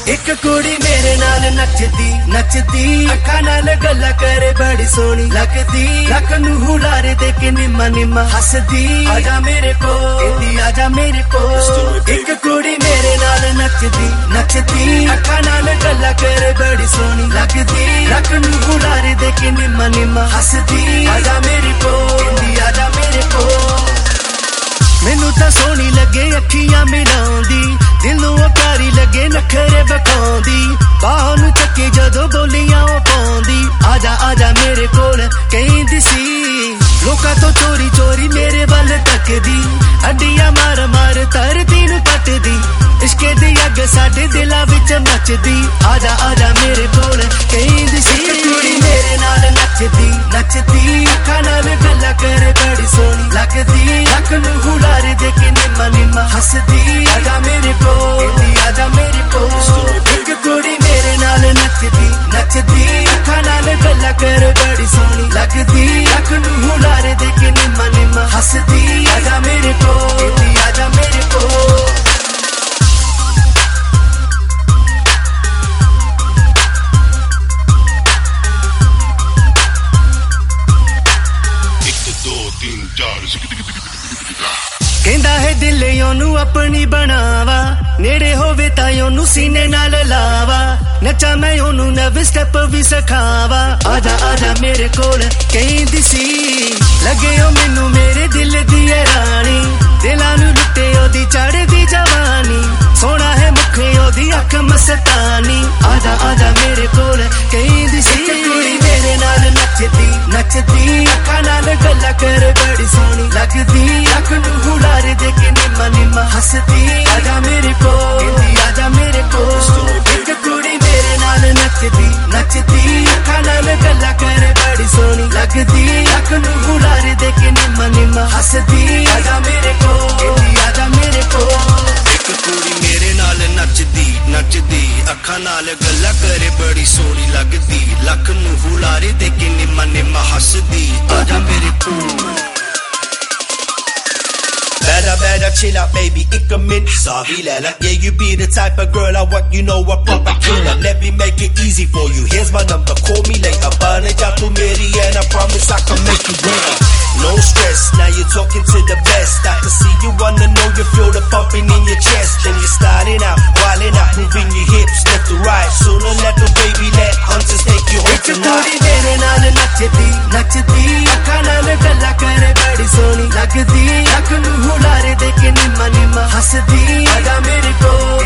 एक कुड़ी मेरे नाल नचदी नचदी अखा नाल गल्ला करे बड़ी सोहनी लगदी लक नू हुलारे दे के निम्मा निम्मा हसदी आजा मेरे को कहंदी आजा मेरे को एक कुड़ी मेरे नाल नचदी नचदी अखा नाल गल्ला करे बड़ी सोहनी लगदी लक नू हुलारे दे के निम्मा निम्मा हसदी आजा मेरे को कहंदी आजा मेरे को मैनू तां सोहनी लगे अखियां मिलाउंदी दिल नू प्यारी लगे नखरे बखाउंदी बाहों नू चक्के जदों बोलियां ओ पाउंदी आजा आजा मेरे कोल कहंदी सी लोकां तो चोरी चोरी मेरे वल तकदी हड्डियां मार मार धरती नू पटदी इश्के दी अग साडे दिलां विच मचदी आजा आजा मेरे कोल कहंदी सी कुड़ी मेरे नाल नचदी नचदी अखां नाल गल्लां करे बड़ी सोहनी लगदी लक नू हुलारे दे के निम्मा निम्मा हसदी आजा मेरे को कहंदी आजा मेरे को एक कुड़ी मेरे नाल नचदी नचदी अखां नाल गल्लां करे बड़ी सोहनी लगदी लक नू हुलारे दे के निम्मा निम्मा हसदी आजा मेरे को कहंदी आजा मेरे को कहंदा है दिल ओनू अपनी बनावा नेड़े होवे तां ओनू सीने नाल लावा नचा मैं ओनू नवे स्टेप भी सिखावा आजा आजा मेरे कोल कहंदी सी लगे ओ मैनू मेरे दिल दी रानी दिलां नू लुटे ओदी चढ़दी जवानी सोना है मुखे ओदी अख मस्तानी आजा आजा मेरे कोल कहंदी सी कुड़ी मेरे नाल नचदी नचदी अखां नाल गल्लां करे बड़ी सोहनी लगदी अख नू हुलारे दे के निम्मा निम्मा हसदी आजा मेरे को कहंदी आजा मेरे को एक कुड़ी मेरे नाल नचदी नचदी अखां नाल गल्लां करे बड़ी सोहनी लगदी अख नू हुलारे दे के निम्मा निम्मा हसदी आजा मेरे को कहंदी आजा मेरे को एक कुड़ी मेरे नाल नचदी नचदी अखां नाल गल्लां करे बड़ी सोहनी लगदी लक नू हुलारे दे के निम्मा निम्मा हसदी आजा मेरे को Better chill out, baby, ik een min, sorry Lella. Yeah, you be the type of girl I want, you know a proper killer. Let me make it easy for you, here's my number, call me later. Burn it up to Mary and I promise I can make you better. No stress, now you're talking to the best. I can see you wanna know, you feel the pumping in your chest. Then you're starting out, wilding out, moving your hips left to right. Sooner let the baby, let hunters take you home tonight. मेरे नाल नचदी नचदी अखां नाल गल्लां करे बड़ी सोहनी लगदी luck नू हुलारे दे के निम्मा निम्मा हसदी आजा मेरे को